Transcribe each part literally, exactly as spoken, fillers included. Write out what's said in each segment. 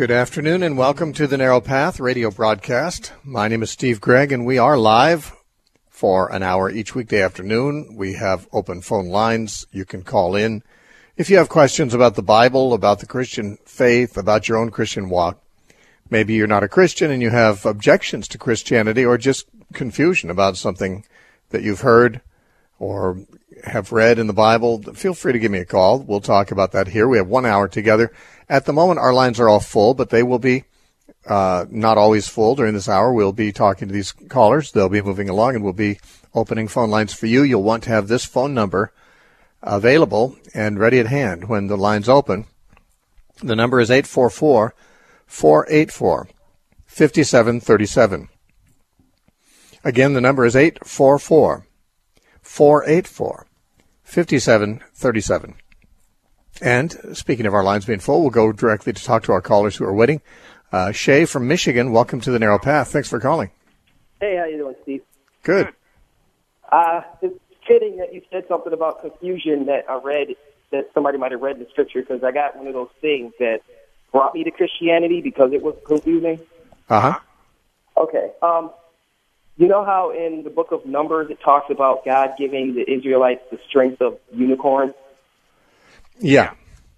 Good afternoon and welcome to the Narrow Path radio broadcast. My name is Steve Gregg and we are live for an hour each weekday afternoon. We have open phone lines. You can call in if you have questions about the Bible, about the Christian faith, about your own Christian walk. Maybe you're not a Christian and you have objections to Christianity or just confusion about something that you've heard or have read in the Bible. Feel free to give me a call. We'll talk about that here. We have one hour together. At the moment, our lines are all full, but they will be uh, not always full during this hour. We'll be talking to these callers. They'll be moving along, and we'll be opening phone lines for you. You'll want to have this phone number available and ready at hand when the lines open. The number is eight four four, four eight four, five seven three seven. Again, the number is eight four four, four eight four, five seven three seven. And speaking of our lines being full, we'll go directly to talk to our callers who are waiting. Uh, Shay from Michigan, welcome to the Narrow Path. Thanks for calling. Hey, how you doing, Steve? Good. Uh, it's fitting that you said something about confusion that I read, that somebody might have read in the scripture, because I got one of those things that brought me to Christianity because it was confusing. Uh-huh. Okay. Um, you know how in the book of Numbers it talks about God giving the Israelites the strength of unicorns? Yeah.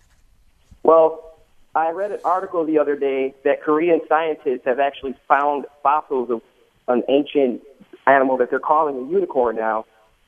Well, I read an article the other day that Korean scientists have actually found fossils of an ancient animal that they're calling a unicorn now.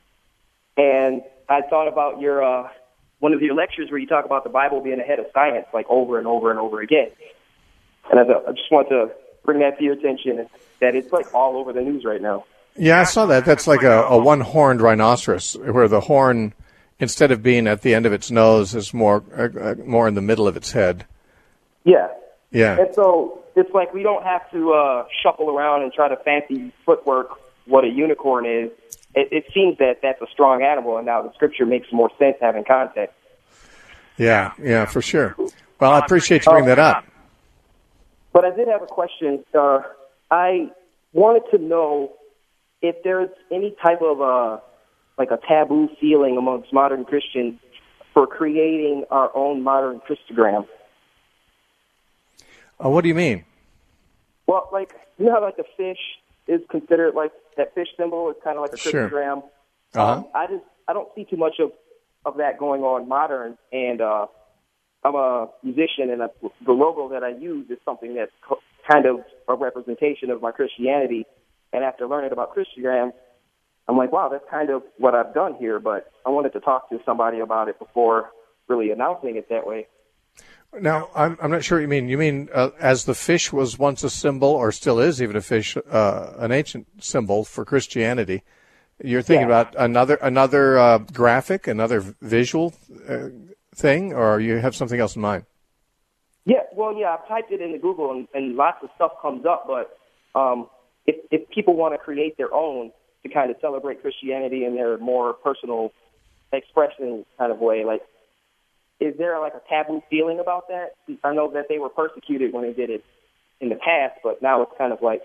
And I thought about your uh, one of your lectures where you talk about the Bible being ahead of science, like over and over and over again. And I, thought, I just want to bring that to your attention, that it's like all over the news right now. Yeah, I saw that. That's like a, a one-horned rhinoceros, where the horn, instead of being at the end of its nose, is more uh, more in the middle of its head. Yeah. Yeah. And so it's like we don't have to uh, shuffle around and try to fancy footwork what a unicorn is. It, it seems that that's a strong animal, and now the scripture makes more sense having context. Yeah, yeah, for sure. Well, I appreciate you bringing that up. But I did have a question. Uh, I wanted to know if there's any type of uh, like a taboo feeling amongst modern Christians for creating our own modern Christogram. Uh, what do you mean? Well, like, you know how like a fish is considered like that fish symbol is kind of like a Sure. Christogram. Uh-huh. Um, I just I don't see too much of, of that going on modern, and uh, I'm a musician, and I, the logo that I use is something that's co- kind of a representation of my Christianity. And after learning about Christogram, I'm like, wow, that's kind of what I've done here, but I wanted to talk to somebody about it before really announcing it that way. Now, I'm, I'm not sure what you mean. You mean uh, as the fish was once a symbol, or still is even a fish, uh, an ancient symbol for Christianity, you're thinking Yeah. about another another uh, graphic, another visual uh, thing, or you have something else in mind? Yeah, well, yeah, I've typed it into Google, and, and lots of stuff comes up, but um, if, if people want to create their own to kind of celebrate Christianity in their more personal expression kind of way, like, is there like a taboo feeling about that? I know that they were persecuted when they did it in the past, but now it's kind of like,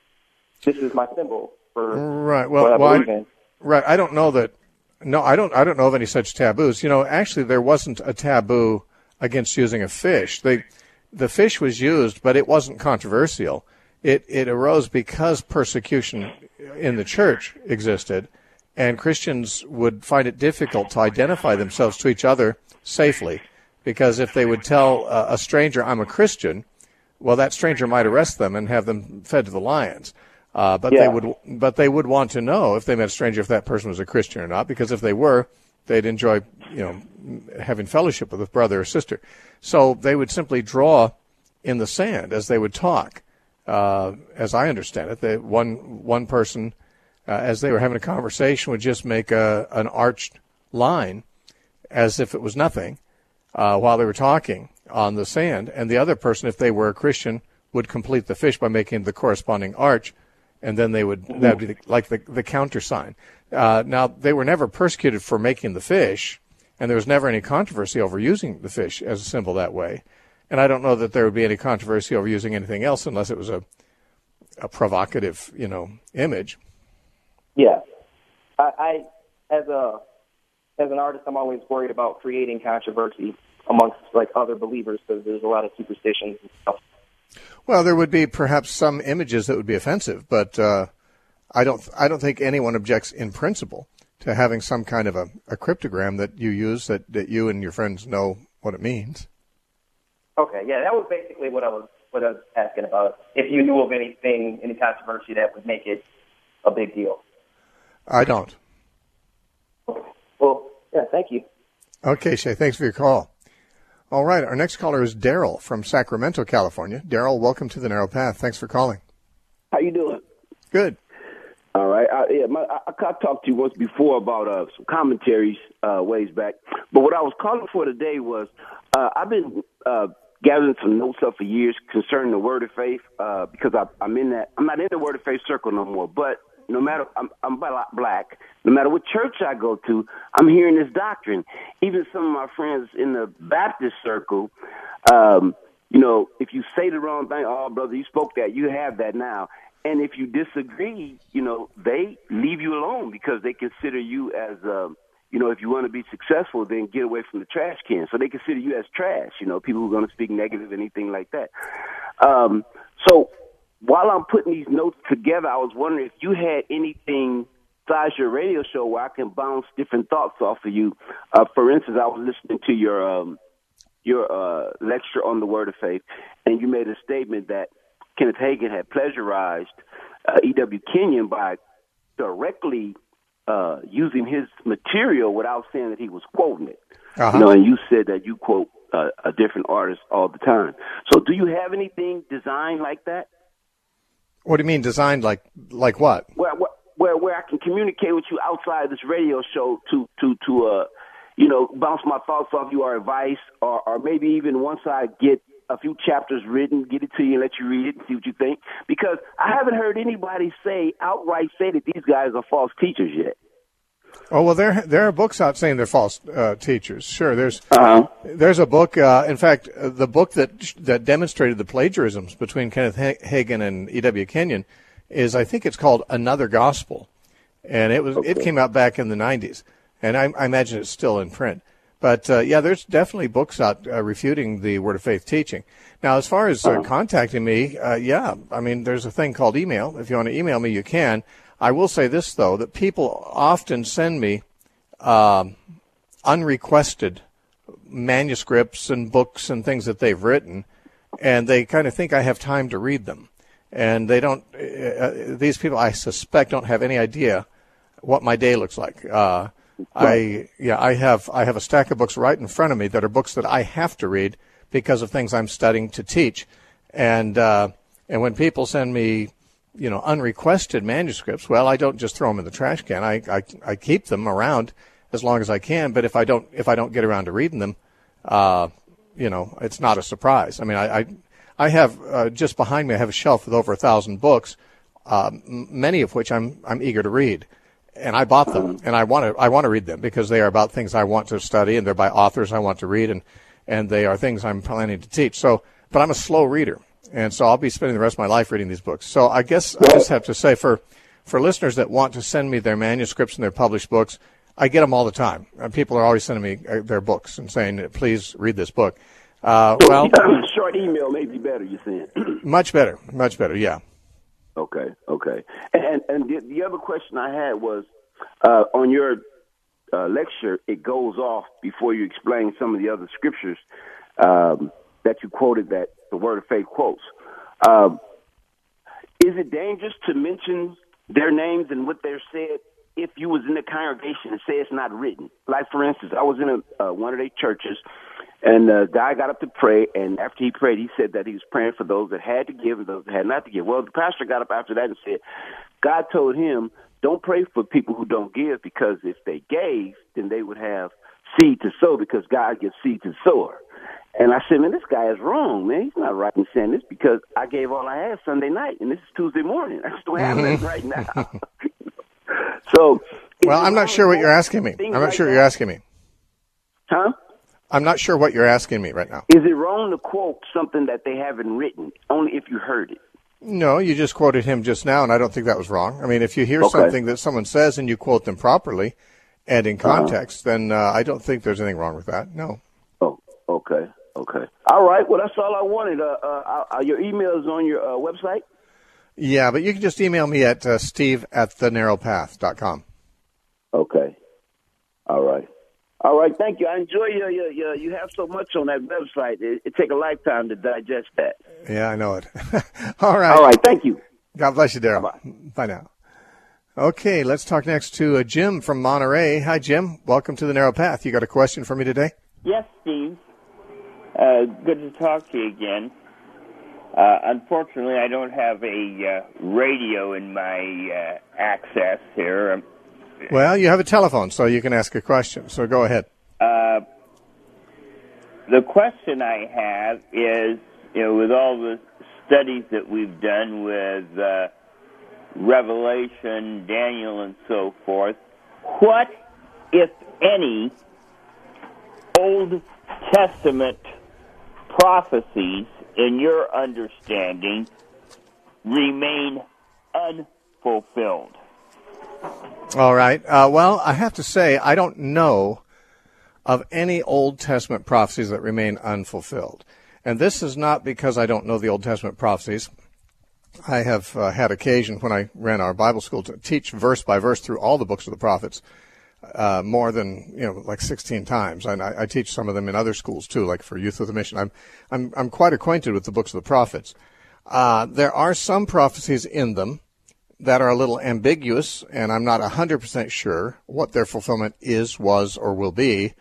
this is my symbol for right. Well, what I well, believe I, in. right. I don't know that. No, I don't. I don't know of any such taboos. You know, actually, there wasn't a taboo against using a fish. They, the fish was used, but it wasn't controversial. It it arose because persecution in the church existed, and Christians would find it difficult to identify themselves to each other safely, because if they would tell uh, a stranger, I'm a Christian, well, that stranger might arrest them and have them fed to the lions. Uh, but Yeah. they would, but they would want to know if they met a stranger if that person was a Christian or not, because if they were, they'd enjoy, you know, having fellowship with a brother or sister. So they would simply draw in the sand as they would talk. Uh, as I understand it, they, one one person, uh, as they were having a conversation, would just make a an arched line, as if it was nothing, uh, while they were talking on the sand. And the other person, if they were a Christian, would complete the fish by making the corresponding arch, and then they would, that would be like the, the countersign. Uh, now, they were never persecuted for making the fish, and there was never any controversy over using the fish as a symbol that way. And I don't know that there would be any controversy over using anything else unless it was a, a provocative, you know, image. Yeah. I, I as a as an artist, I'm always worried about creating controversy amongst like other believers because there's a lot of superstitions and stuff. Well, there would be perhaps some images that would be offensive, but uh, I don't I don't think anyone objects in principle to having some kind of a, a cryptogram that you use that, that you and your friends know what it means. Okay, yeah, that was basically what I was what I was asking about. If you knew of anything, any controversy that would make it a big deal. I don't. Okay. Well, yeah, thank you. Okay, Shay, thanks for your call. All right, our next caller is Daryl from Sacramento, California. Daryl, welcome to the Narrow Path. Thanks for calling. How you doing? Good. All right. I, yeah, my, I, I talked to you once before about uh, some commentaries uh, ways back. But what I was calling for today was uh, I've been uh, gathering some notes up for years concerning the Word of Faith uh, because I, I'm in that. I'm not in the Word of Faith circle no more. But no matter I'm, I'm black. No matter what church I go to, I'm hearing this doctrine. Even some of my friends in the Baptist circle, um, you know, if you say the wrong thing, oh, brother, you spoke that, you have that now. And if you disagree, you know, they leave you alone because they consider you as, um, you know, if you want to be successful, then get away from the trash can. So they consider you as trash, you know, people who are going to speak negative, anything like that. Um, so while I'm putting these notes together, I was wondering if you had anything besides your radio show where I can bounce different thoughts off of you. Uh, for instance, I was listening to your um, your uh, lecture on the Word of Faith, and you made a statement that Kenneth Hagin had plagiarized uh, E W Kenyon by directly uh, using his material without saying that he was quoting it. Uh-huh. You know, and you said that you quote uh, a different artist all the time. So do you have anything designed like that? What do you mean designed like like what? Where where where I can communicate with you outside this radio show to to to uh you know bounce my thoughts off you or advice or or maybe even once I get a few chapters written, get it to you and let you read it and see what you think. Because I haven't heard anybody say outright say that these guys are false teachers yet. Oh well, there there are books out saying they're false uh, teachers. Sure, there's uh-huh. there's a book. Uh, in fact, uh, the book that that demonstrated the plagiarisms between Kenneth Hagin and E W Kenyon is, I think it's called Another Gospel, and it was okay. It came out back in the nineties, and I, I imagine it's still in print. But uh, yeah, there's definitely books out uh, refuting the Word of Faith teaching. Now, as far as uh, uh-huh. contacting me, uh, yeah, I mean, there's a thing called email. If you want to email me, you can. I will say this, though, that people often send me uh, unrequested manuscripts and books and things that they've written, and they kind of think I have time to read them. And they don't, uh, these people, I suspect, don't have any idea what my day looks like. Uh, I, yeah, I have, I have a stack of books right in front of me that are books that I have to read because of things I'm studying to teach. And, uh, and when people send me, you know, unrequested manuscripts, well, I don't just throw them in the trash can. I, I, I keep them around as long as I can. But if I don't, if I don't get around to reading them, uh, you know, it's not a surprise. I mean, I, I, I have uh, just behind me, I have a shelf with over a thousand books, uh, m- many of which I'm, I'm eager to read. And I bought them, and I want to, I want to read them because they are about things I want to study, and they're by authors I want to read, and, and they are things I'm planning to teach. So, but I'm a slow reader. And so I'll be spending the rest of my life reading these books. So I guess I just have to say for, for listeners that want to send me their manuscripts and their published books, I get them all the time. Uh, people are always sending me uh, their books and saying, please read this book. Uh, well, short email may be better, you're saying. Much better. Much better, yeah. Okay, okay. And, and the, the other question I had was, uh, on your uh, lecture, it goes off before you explain some of the other scriptures um, that you quoted that the Word of Faith quotes. Um, is it dangerous to mention their names and what they're said if you was in the congregation and say it's not written? Like, for instance, I was in a, uh, one of their churches, and the guy got up to pray, and after he prayed, he said that he was praying for those that had to give and those that had not to give. Well, the pastor got up after that and said, God told him, don't pray for people who don't give, because if they gave, then they would have seed to sow, because God gives seed to the sower. And I said, man, this guy is wrong, man. He's not right in saying this, because I gave all I had Sunday night, and this is Tuesday morning. I just don't have it right now. So, well, I'm not sure what you're asking me. I'm not like sure what that? you're asking me. Huh? I'm not sure what you're asking me right now. Is it wrong to quote something that they haven't written, only if you heard it? No, you just quoted him just now, and I don't think that was wrong. I mean, if you hear okay. something that someone says and you quote them properly and in context, uh-huh. then uh, I don't think there's anything wrong with that. No. Oh, okay. Okay. All right. Well, that's all I wanted. Uh, uh, uh, your email is on your uh, website? Yeah, but you can just email me at uh, steve at the narrow path dot com. Okay. All right. All right. Thank you. I enjoy your, your, your you have so much on that website. It, it takes a lifetime to digest that. Yeah, I know it. All right. All right. Thank you. God bless you, Daryl. Bye-bye. Bye now. Okay, let's talk next to uh, Jim from Monterey. Hi, Jim. Welcome to the Narrow Path. You got a question for me today? Yes, Steve. Uh, good to talk to you again. Uh, unfortunately, I don't have a uh, radio in my uh, access here. Um, Well, you have a telephone, so you can ask a question. So go ahead. Uh, the question I have is, you know, with all the studies that we've done with uh, Revelation, Daniel, and so forth, what, if any, Old Testament prophecies, in your understanding, remain unfulfilled? All right. Uh, well, I have to say, I don't know of any Old Testament prophecies that remain unfulfilled. And this is not because I don't know the Old Testament prophecies. I have uh, had occasion when I ran our Bible school to teach verse by verse through all the books of the prophets, uh, more than, you know, like sixteen times. And I, I teach some of them in other schools too, like for Youth with a Mission. I'm, I'm, I'm quite acquainted with the books of the prophets. Uh, there are some prophecies in them that are a little ambiguous, and I'm not one hundred percent sure what their fulfillment is, was, or will be.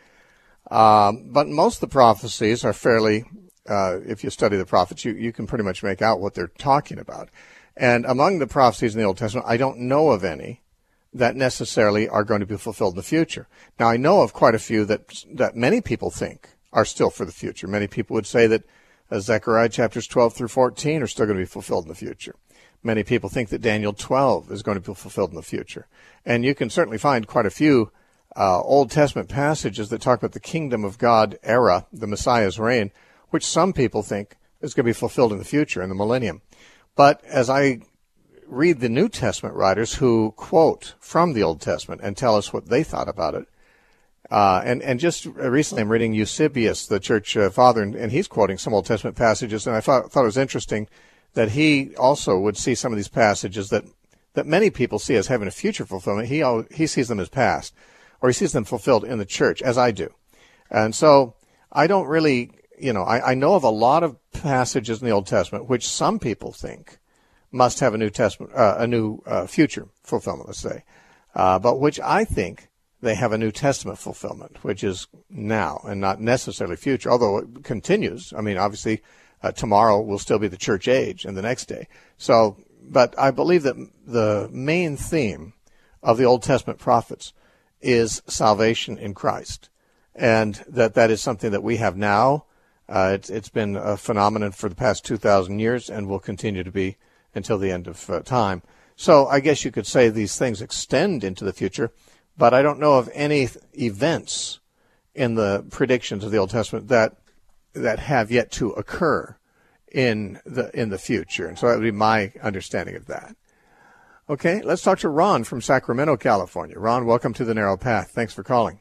Um, but most of the prophecies are fairly, uh, if you study the prophets, you, you can pretty much make out what they're talking about. And among the prophecies in the Old Testament, I don't know of any that necessarily are going to be fulfilled in the future. Now, I know of quite a few that that many people think are still for the future. Many people would say that uh, Zechariah chapters twelve through fourteen are still going to be fulfilled in the future. Many people think that Daniel twelve is going to be fulfilled in the future. And you can certainly find quite a few uh, Old Testament passages that talk about the kingdom of God era, the Messiah's reign, which some people think is going to be fulfilled in the future, in the millennium. But as I read the New Testament writers who quote from the Old Testament and tell us what they thought about it, uh, and, and just recently I'm reading Eusebius, the church uh, father, and, and he's quoting some Old Testament passages, and I thought, thought it was interesting that he also would see some of these passages that, that many people see as having a future fulfillment. He he sees them as past, or he sees them fulfilled in the church, as I do. And so I don't really, you know, I, I know of a lot of passages in the Old Testament which some people think must have a New Testament, uh, a new uh, future fulfillment, let's say, uh, but which I think they have a New Testament fulfillment, which is now and not necessarily future, although it continues. I mean, obviously, Uh, tomorrow will still be the church age and the next day. So, but I believe that the main theme of the Old Testament prophets is salvation in Christ, and that that is something that we have now. Uh, it's, it's been a phenomenon for the past two thousand years and will continue to be until the end of uh, time. So I guess you could say these things extend into the future, but I don't know of any th- events in the predictions of the Old Testament that that have yet to occur in the in the future. And so that would be my understanding of that. Okay, let's talk to Ron from Sacramento, California. Ron, welcome to the Narrow Path. Thanks for calling.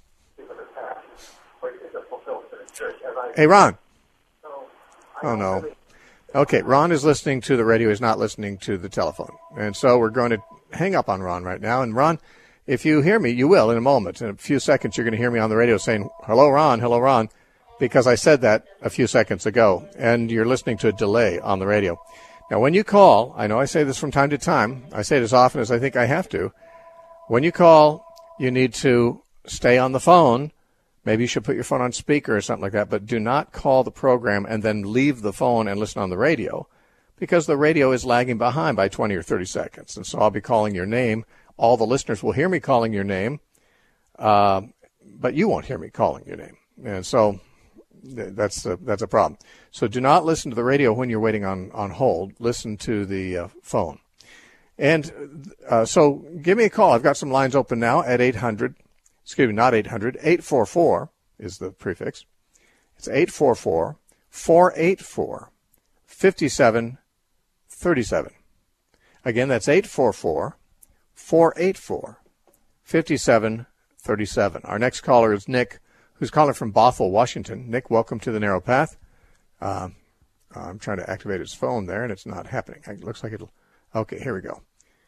Hey, Ron. Oh, no. Okay, Ron is listening to the radio. He's not listening to the telephone. And so we're going to hang up on Ron right now. And Ron, if you hear me, you will in a moment. In a few seconds, you're going to hear me on the radio saying, hello, Ron, hello, Ron, because I said that a few seconds ago, and you're listening to a delay on the radio. Now, when you call, I know I say this from time to time. I say it as often as I think I have to. When you call, you need to stay on the phone. Maybe you should put your phone on speaker or something like that, but do not call the program and then leave the phone and listen on the radio, because the radio is lagging behind by twenty or thirty seconds. And so I'll be calling your name. All the listeners will hear me calling your name, uh, but you won't hear me calling your name. And so that's a, that's a problem. So do not listen to the radio when you're waiting on, on hold. Listen to the uh, phone. And uh, so give me a call. I've got some lines open now at eight hundred. Excuse me, not eight hundred. eight four four is the prefix. It's eight four four, four eight four, five seven three seven. Again, that's eight four four, four eight four, five seven three seven. Our next caller is Nick who's calling from Bothell, Washington. Nick, welcome to the Narrow Path. Uh, I'm trying to activate his phone there, and it's not happening. It looks like it'll... Okay, here we go.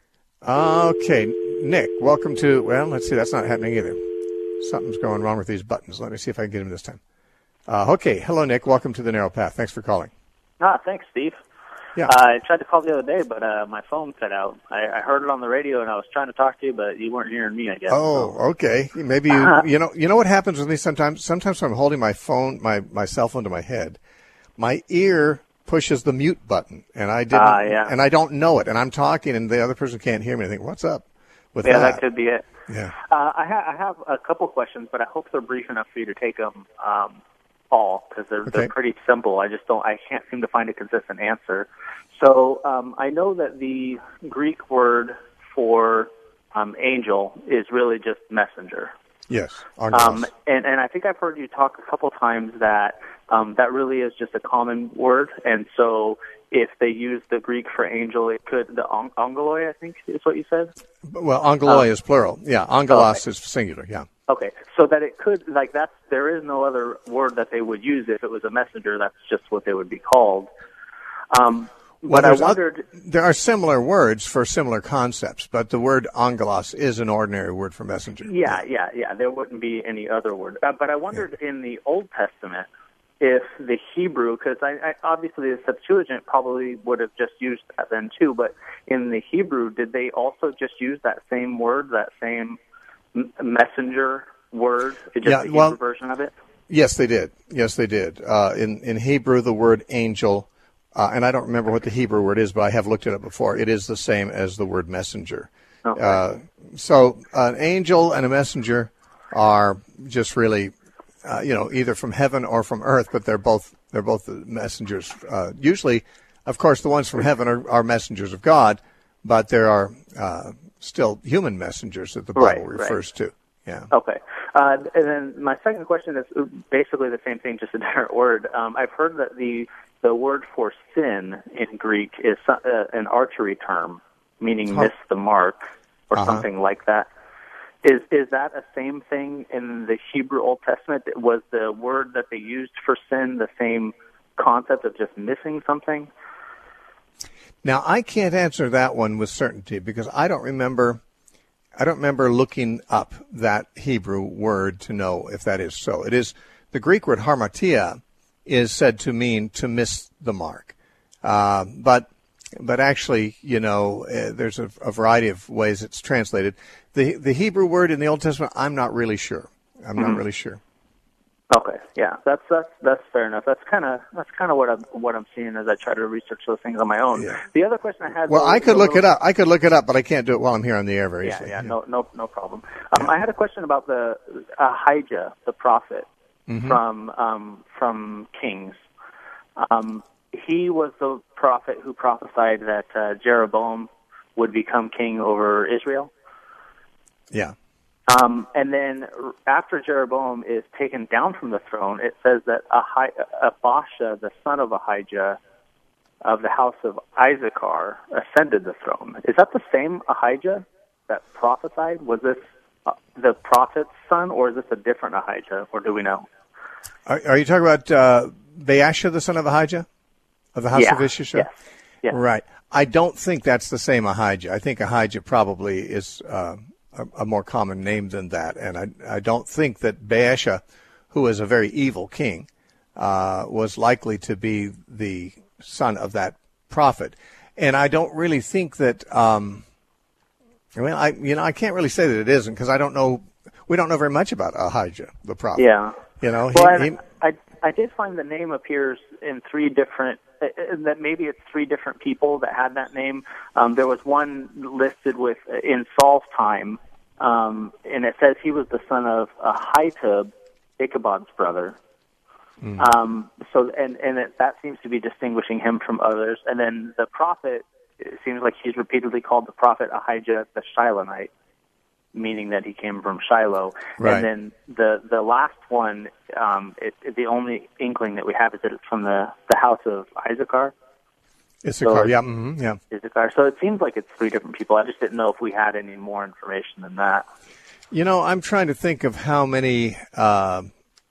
Okay, Nick, welcome to... Well, let's see, that's not happening either. Something's going wrong with these buttons. Let me see if I can get him this time. Uh, okay, hello, Nick. Welcome to the Narrow Path. Thanks for calling. Ah, thanks, Steve. Yeah. Uh, I tried to call the other day, but uh, my phone cut out. I, I heard it on the radio, and I was trying to talk to you, but you weren't hearing me, I guess. Oh, so. Okay. Maybe you, you know, you know what happens with me sometimes? Sometimes when I'm holding my phone, my, my cell phone to my head, my ear pushes the mute button, and I didn't, uh, yeah. and I don't know it, and I'm talking, and the other person can't hear me. I think, what's up with yeah, that? Yeah, that could be it. Yeah. Uh, I, ha- I have a couple questions, but I hope they're brief enough for you to take them um, all, because they're, okay. they're pretty simple. I just don't, I can't seem to find a consistent answer. So um, I know that the Greek word for um, angel is really just messenger. Yes. Um, and, and I think I've heard you talk a couple times that um, that really is just a common word. And so if they use the Greek for angel, it could, the on- angeloi, I think is what you said? Well, angeloi um, is plural. Yeah, angelos okay. is singular, yeah. Okay, so that it could, like that's, there is no other word that they would use if it was a messenger. That's just what they would be called. Um Well, but I wondered... Other, there are similar words for similar concepts, but the word angelos is an ordinary word for messenger. Yeah, yeah, yeah. There wouldn't be any other word. Uh, but I wondered yeah. in the Old Testament if the Hebrew, because I, I, obviously the Septuagint probably would have just used that then too, but in the Hebrew, did they also just use that same word, that same m- messenger word, just yeah, the well, Hebrew version of it? Yes, they did. Yes, they did. Uh, in, in Hebrew, the word angel... Uh, and I don't remember what the Hebrew word is, but I have looked it up before. It is the same as the word messenger. Okay. Uh, so an angel and a messenger are just really, uh, you know, either from heaven or from earth, but they're both they're both the messengers. Uh, usually, of course, the ones from heaven are, are messengers of God, but there are uh, still human messengers that the Bible right, refers right. to. Yeah. Okay. Uh, and then my second question is basically the same thing, just a different word. Um, I've heard that the The word for sin in Greek is uh, an archery term, meaning huh. miss the mark or uh-huh. something like that. Is is that a same thing in the Hebrew Old Testament? Was the word that they used for sin the same concept of just missing something? Now, I can't answer that one with certainty because I don't remember I don't remember looking up that Hebrew word to know if that is so. It is the Greek word harmatia is said to mean to miss the mark. Uh, but but actually, you know, uh, there's a, a variety of ways it's translated. The the Hebrew word in the Old Testament, I'm not really sure. I'm mm-hmm. not really sure. Okay, yeah, that's that's that's fair enough. That's kind of that's kind of what I'm what I'm seeing as I try to research those things on my own. Yeah. The other question I had. Well, was, I could look little, it up. I could look it up, but I can't do it while I'm here on the air very yeah, easily. Yeah, yeah, no, no, no problem. Um, yeah. I had a question about the Ahijah, the prophet mm-hmm. from um, from Kings. Um, he was the prophet who prophesied that uh, Jeroboam would become king over Israel. Yeah. Um, and then after Jeroboam is taken down from the throne, it says that Ahi- Abasha, the son of Ahijah, of the house of Issachar, ascended the throne. Is that the same Ahijah that prophesied? Was this uh, the prophet's son, or is this a different Ahijah, or do we know? Are, are you talking about uh, Baasha, the son of Ahijah, of the house yeah. of Issachar? Yes. Yes. Right. I don't think that's the same Ahijah. I think Ahijah probably is uh, a, a more common name than that, and I, I don't think that Baasha, who was a very evil king, uh, was likely to be the son of that prophet. And I don't really think that. Um, I mean, I you know I can't really say that it isn't because I don't know. We don't know very much about Ahijah, the prophet. Yeah. You know, well, he, he, I, I did find the name appears in three different, uh, that maybe it's three different people that had that name. Um, there was one listed with, in Saul's time, um, and it says he was the son of Ahitub, Ichabod's brother. Mm. Um, so, and, and it, that seems to be distinguishing him from others. And then the prophet, it seems like he's repeatedly called the prophet Ahijah the Shilonite, meaning that he came from Shiloh. Right. And then the the last one, um, it, it, the only inkling that we have is that it's from the, the house of Issachar. Issachar, so yeah, mm-hmm, yeah. Issachar. So it seems like it's three different people. I just didn't know if we had any more information than that. You know, I'm trying to think of how many uh,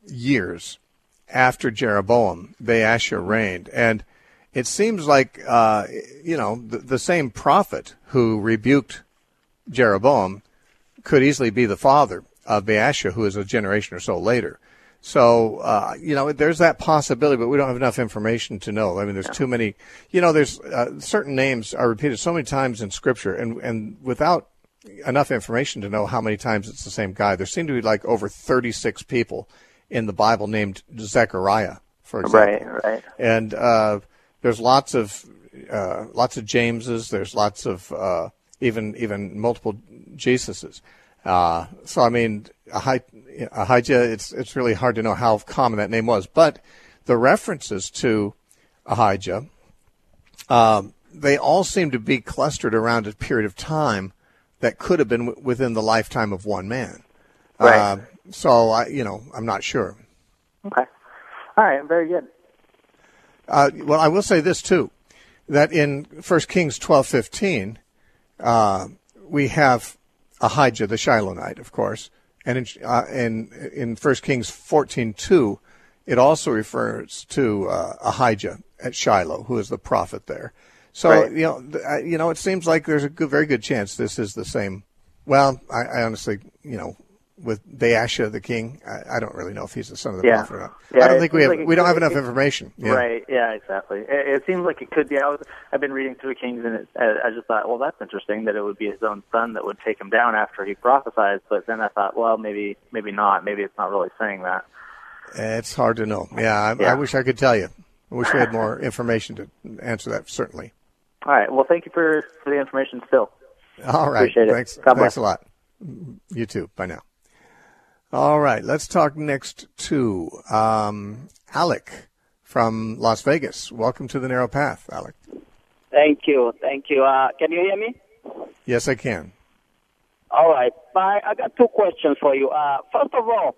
years after Jeroboam, Baasha reigned. And it seems like, uh, you know, the, the same prophet who rebuked Jeroboam could easily be the father of Baasha, who is a generation or so later. So, uh, you know, there's that possibility, but we don't have enough information to know. I mean, there's too many, you know, there's uh, certain names are repeated so many times in Scripture, and, and without enough information to know how many times it's the same guy. There seem to be like over thirty-six people in the Bible named Zechariah, for example. Right, right. And uh, there's lots of uh, lots of Jameses. There's lots of uh, even even multiple Jesuses. Uh, so I mean, Ahijah. It's it's really hard to know how common that name was, but the references to Ahijah, um, they all seem to be clustered around a period of time that could have been w- within the lifetime of one man. Right. Uh, so I, you know, I'm not sure. Okay. All right. Very good. Uh, well, I will say this too, that in First Kings twelve fifteen, uh, we have Ahijah the Shilonite, of course, and in uh, in, in First Kings fourteen two, it also refers to uh, Ahijah at Shiloh, who is the prophet there. So right. you know, th- you know, it seems like there's a good, very good chance this is the same. Well, I, I honestly, you know, with Baasha the king, I, I don't really know if he's the son of the yeah. prophet or not. Yeah, I don't think we have like we don't could, have enough it, information. Yeah. Right? Yeah, exactly. It, it seems like it could be. I was, I've been reading through Kings, and it, I, I just thought, well, that's interesting that it would be his own son that would take him down after he prophesied. But then I thought, well, maybe, maybe not. Maybe it's not really saying that. It's hard to know. Yeah, I, yeah. I wish I could tell you. I wish we had more information to answer that. Certainly. All right. Well, thank you for, for the information still. All right. Appreciate it. Thanks. God Thanks bless. a lot. You too. Bye now. All right. Let's talk next to um, Alec from Las Vegas. Welcome to the Narrow Path, Alec. Thank you. Thank you. Uh, can you hear me? Yes, I can. All right. I, I got two questions for you. Uh, first of all,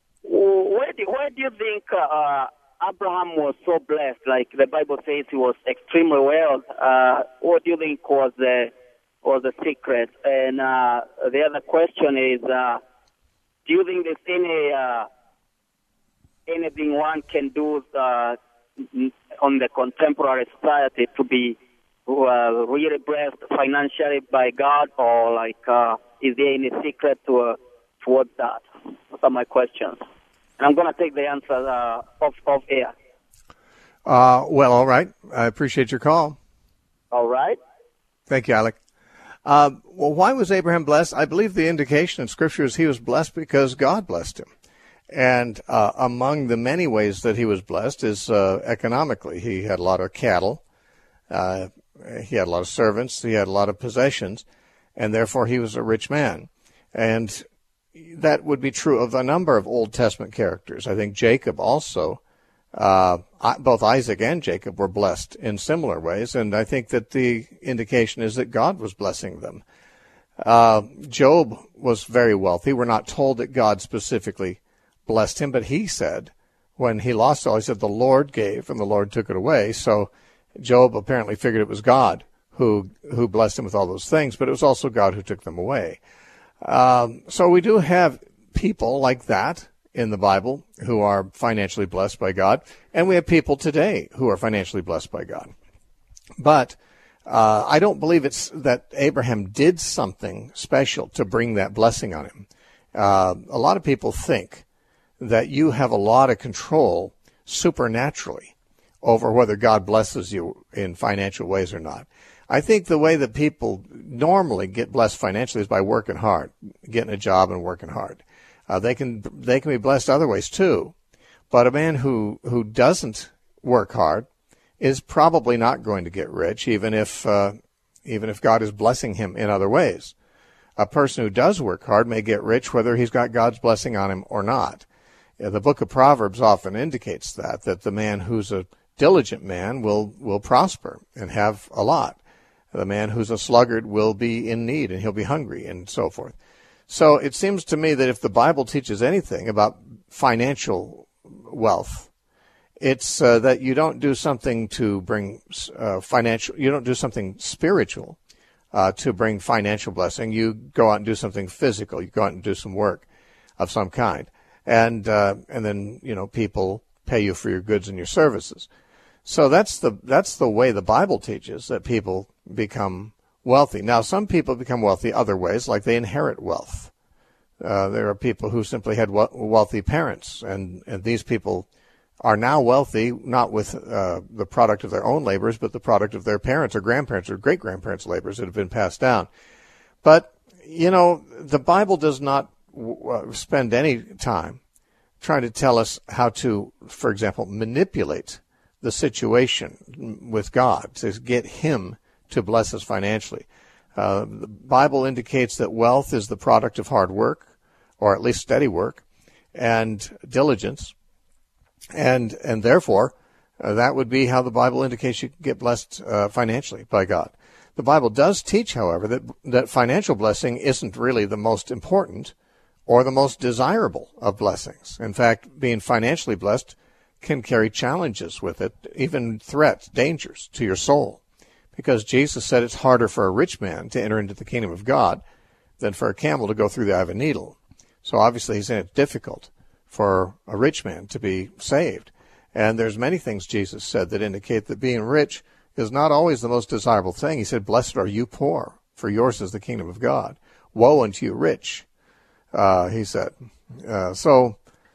where do, where do you think uh, Abraham was so blessed? Like the Bible says he was extremely well. Uh, what do you think was the, was the secret? And uh, the other question is, uh, do you think there's any uh, anything one can do uh, on the contemporary society to be uh, really blessed financially by God, or like uh, is there any secret to uh, towards that? Those are my questions, and I'm going to take the answer uh, off off air. Uh, well, all right. I appreciate your call. All right. Thank you, Alec. Uh, well, why was Abraham blessed? I believe the indication in Scripture is he was blessed because God blessed him. And uh, among the many ways that he was blessed is uh, economically. He had a lot of cattle. Uh, he had a lot of servants. He had a lot of possessions. And therefore, he was a rich man. And that would be true of a number of Old Testament characters. I think Jacob also, uh, both Isaac and Jacob were blessed in similar ways. And I think that the indication is that God was blessing them. Uh, Job was very wealthy. We're not told that God specifically blessed him, but he said when he lost all, he said, the Lord gave and the Lord took it away. So Job apparently figured it was God who who blessed him with all those things, but it was also God who took them away. Um, so we do have people like that in the Bible who are financially blessed by God, and we have people today who are financially blessed by God. But uh, I don't believe it's that Abraham did something special to bring that blessing on him. Uh, a lot of people think that you have a lot of control supernaturally over whether God blesses you in financial ways or not. I think the way that people normally get blessed financially is by working hard, getting a job and working hard. Uh, they can they can be blessed other ways too, but a man who who doesn't work hard is probably not going to get rich, even if uh, even if God is blessing him in other ways. A person who does work hard may get rich whether he's got God's blessing on him or not. The book of Proverbs often indicates that, that the man who's a diligent man will, will prosper and have a lot. The man who's a sluggard will be in need and he'll be hungry and so forth. So it seems to me that if the Bible teaches anything about financial wealth, it's uh, that you don't do something to bring uh, financial, you don't do something spiritual uh, to bring financial blessing. You go out and do something physical. You go out and do some work of some kind. and uh, and then you know people pay you for your goods and your services. So that's the that's the way the Bible teaches that people become wealthy. Now, some people become wealthy other ways, like they inherit wealth. Uh, there are people who simply had we- wealthy parents, and, and these people are now wealthy, not with uh, the product of their own labors, but the product of their parents or grandparents or great-grandparents' labors that have been passed down. But, you know, the Bible does not w- spend any time trying to tell us how to, for example, manipulate the situation with God to get him to bless us financially. Uh, the Bible indicates that wealth is the product of hard work, or at least steady work, and diligence. And and therefore, uh, that would be how the Bible indicates you can get blessed uh, financially by God. The Bible does teach, however, that that financial blessing isn't really the most important or the most desirable of blessings. In fact, being financially blessed can carry challenges with it, even threats, dangers to your soul. Because Jesus said it's harder for a rich man to enter into the kingdom of God than for a camel to go through the eye of a needle. So obviously he's saying it's difficult for a rich man to be saved. And there's many things Jesus said that indicate that being rich is not always the most desirable thing. He said, blessed are you poor, for yours is the kingdom of God. Woe unto you rich, uh, he said. Uh, so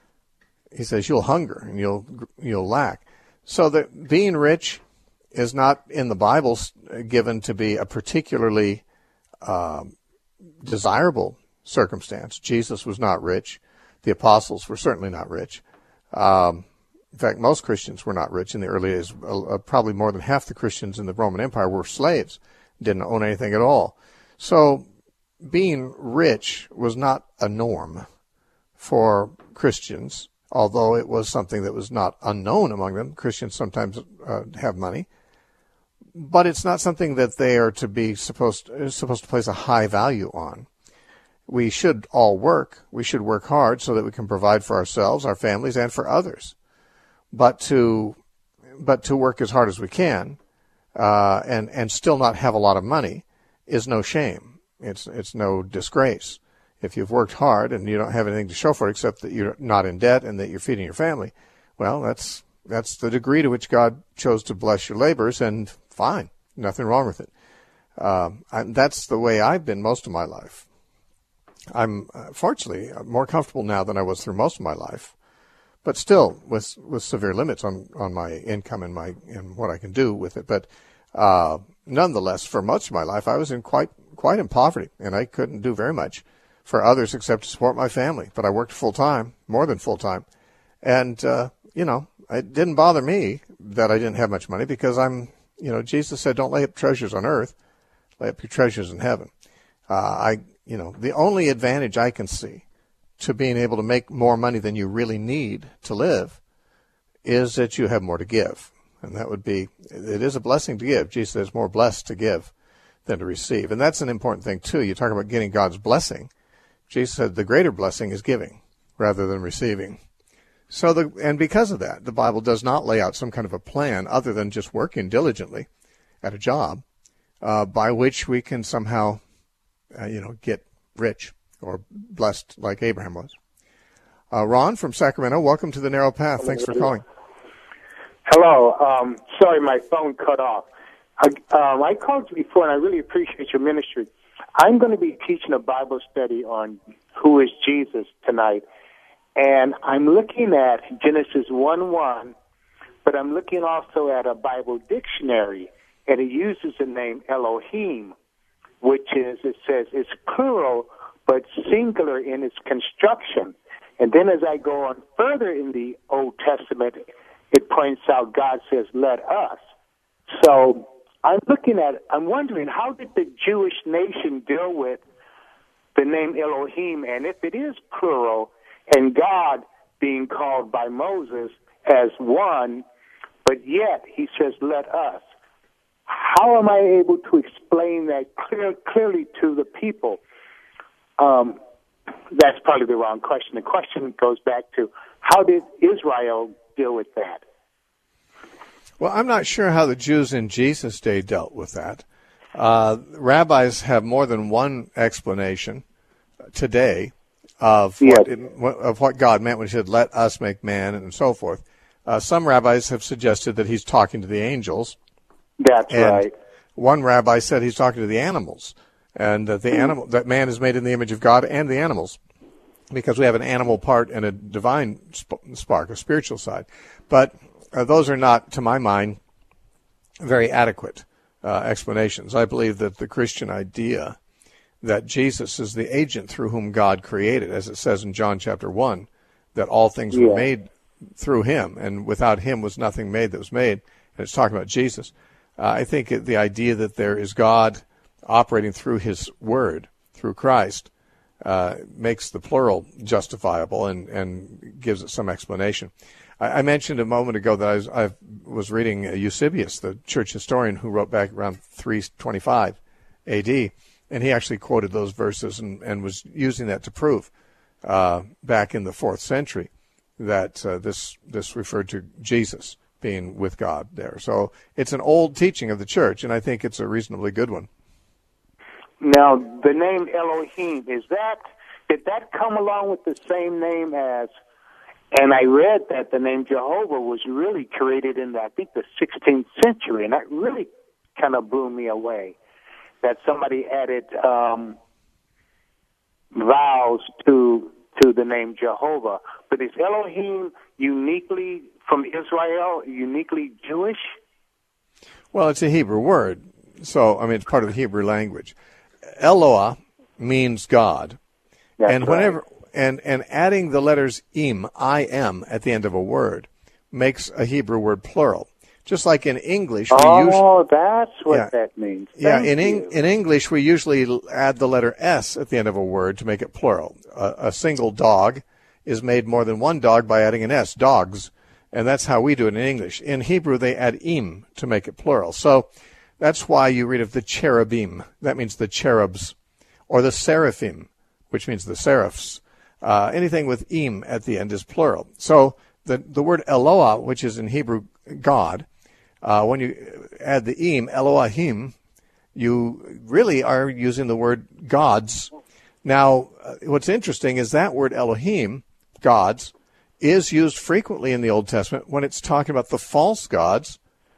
he says you'll hunger and you'll you'll lack. So that being rich is not in the Bible given to be a particularly um, desirable circumstance. Jesus was not rich. The apostles were certainly not rich. Um, in fact, most Christians were not rich in the early days. Uh, probably more than half the Christians in the Roman Empire were slaves, didn't own anything at all. So being rich was not a norm for Christians, although it was something that was not unknown among them. Christians sometimes uh, have money. But it's not something that they are to be supposed supposed to place a high value on. We should all work. We should work hard so that we can provide for ourselves, our families, and for others. But to but to work as hard as we can uh, and and still not have a lot of money is no shame. It's it's no disgrace. If you've worked hard and you don't have anything to show for it except that you're not in debt and that you're feeding your family, well, that's that's the degree to which God chose to bless your labors, and fine, nothing wrong with it. Um, I, that's the way I've been most of my life. I'm uh, fortunately more comfortable now than I was through most of my life, but still with with severe limits on, on my income and my and what I can do with it. But uh, nonetheless, for much of my life, I was in quite quite in poverty, and I couldn't do very much for others except to support my family. But I worked full time, more than full time, and uh, you know, it didn't bother me that I didn't have much money because I'm. You know, Jesus said, don't lay up treasures on earth, lay up your treasures in heaven. Uh, I, you know, the only advantage I can see to being able to make more money than you really need to live is that you have more to give. And that would be, it is a blessing to give. Jesus says more blessed to give than to receive. And that's an important thing, too. You talk about getting God's blessing. Jesus said the greater blessing is giving rather than receiving. So, the, and because of that, the Bible does not lay out some kind of a plan other than just working diligently at a job uh, by which we can somehow, uh, you know, get rich or blessed like Abraham was. Uh, Ron from Sacramento, welcome to the Narrow Path. Thanks for calling. Hello. Um, sorry, my phone cut off. I, um, I called you before, and I really appreciate your ministry. I'm going to be teaching a Bible study on who is Jesus tonight. And I'm looking at Genesis one one, but I'm looking also at a Bible dictionary, and it uses the name Elohim, which is, it says, it's plural, but singular in its construction. And then as I go on further in the Old Testament, it points out God says, let us. So I'm looking at, I'm wondering, how did the Jewish nation deal with the name Elohim? And if it is plural, and God being called by Moses as one, but yet he says, let us. How am I able to explain that clear, clearly to the people? Um, that's probably the wrong question. The question goes back to, how did Israel deal with that? Well, I'm not sure how the Jews in Jesus' day dealt with that. Uh, rabbis have more than one explanation today of Yeah. what, it, of what God meant when he said, let us make man, and so forth. Uh, some rabbis have suggested that he's talking to the angels. That's and right. One rabbi said he's talking to the animals, and that the Mm. animal that man is made in the image of God and the animals, because we have an animal part and a divine sp- spark, a spiritual side. But uh, those are not, to my mind, very adequate uh, explanations. I believe that the Christian idea that Jesus is the agent through whom God created, as it says in John chapter one, that all things Yeah. were made through him, and without him was nothing made that was made, and it's talking about Jesus. Uh, I think the idea that there is God operating through his word, through Christ, uh, makes the plural justifiable and, and gives it some explanation. I, I mentioned a moment ago that I was, I was reading Eusebius, the church historian who wrote back around three twenty-five A D, and he actually quoted those verses and, and was using that to prove uh, back in the fourth century that uh, this this referred to Jesus being with God there. So it's an old teaching of the church, and I think it's a reasonably good one. Now, the name Elohim, is that, did that come along with the same name as, and I read that the name Jehovah was really created in, the, I think, the sixteenth century, and that really kind of blew me away, that somebody added um, vowels to to the name Jehovah. But is Elohim uniquely from Israel, uniquely Jewish? Well, it's a Hebrew word, so, I mean, it's part of the Hebrew language. Eloah means God, That's and whenever right. and, and adding the letters im, I am, at the end of a word makes a Hebrew word plural. Just like in English, we oh, usually... Oh, that's what yeah, that means. Yeah, Thank in you. in English, we usually add the letter S at the end of a word to make it plural. A, a single dog is made more than one dog by adding an S, dogs, and that's how we do it in English. In Hebrew, they add im to make it plural. So that's why you read of the cherubim. That means the cherubs. Or the seraphim, which means the seraphs. Uh, anything with im at the end is plural. So the, the word Eloah, which is in Hebrew God, uh, when you add the im, Elohim, you really are using the word gods. Now, uh, what's interesting is that word Elohim, gods, is used frequently in the Old Testament when it's talking about the false gods